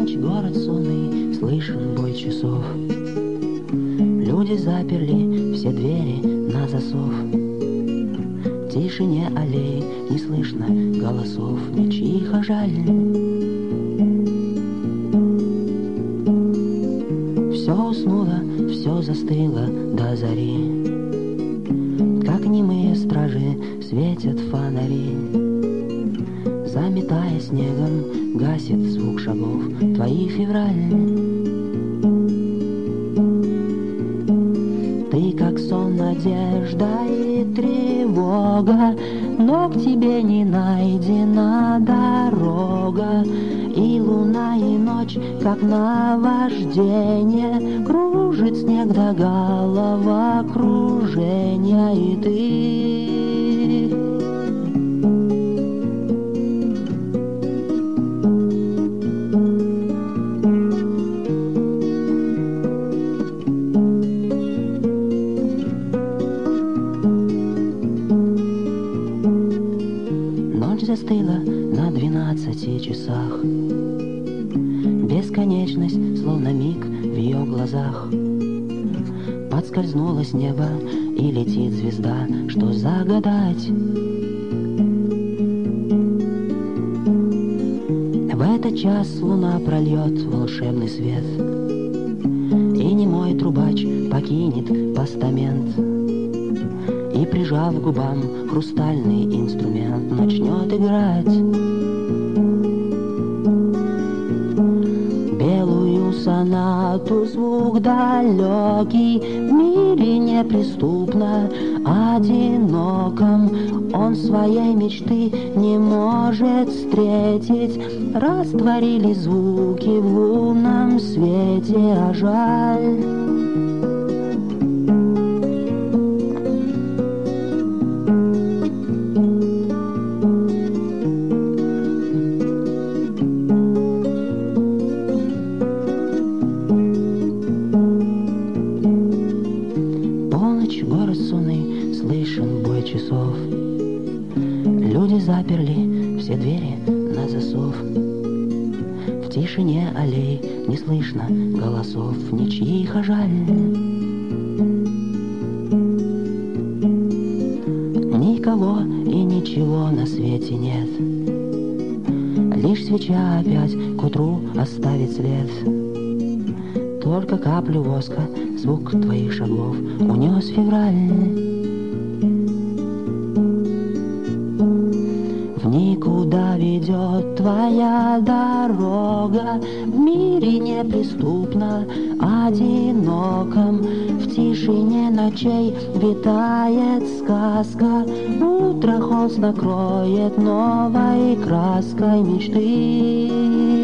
Полночь, город сонный, слышен бой часов. Люди заперли все двери на засов. В тишине аллеи не слышно голосов, ничьих жаль. Все уснуло, все застыло до зари. Как немые стражи светят фонари. Заметая снегом, гасит звук шагов твои февраль. Ты как сон, надежда и тревога, но к тебе не найдена дорога. И луна, и ночь, как наваждение, кружит снег до головокружения, и ты застыла на 12 часах. Бесконечность, словно миг в ее глазах. Подскользнула с неба и летит звезда, что загадать. В этот час луна прольет волшебный свет, и немой трубач покинет постамент. И, прижав к губам хрустальный инструмент, начнет играть белую сонату, звук далекий, в мире неприступно одиноком. Он своей мечты не может встретить, растворили звуки в лунном свете, а жаль. Город сонный, слышен бой часов. Люди заперли все двери на засов. В тишине аллей не слышно голосов, ничьих жаль. Никого и ничего на свете нет. Лишь свеча опять к утру оставит след. Только каплю воска, звук твоих шагов унес февраль. В никуда ведет твоя дорога, в мире неприступно одиноком. В тишине ночей витает сказка, утро холст накроет новой краской мечты.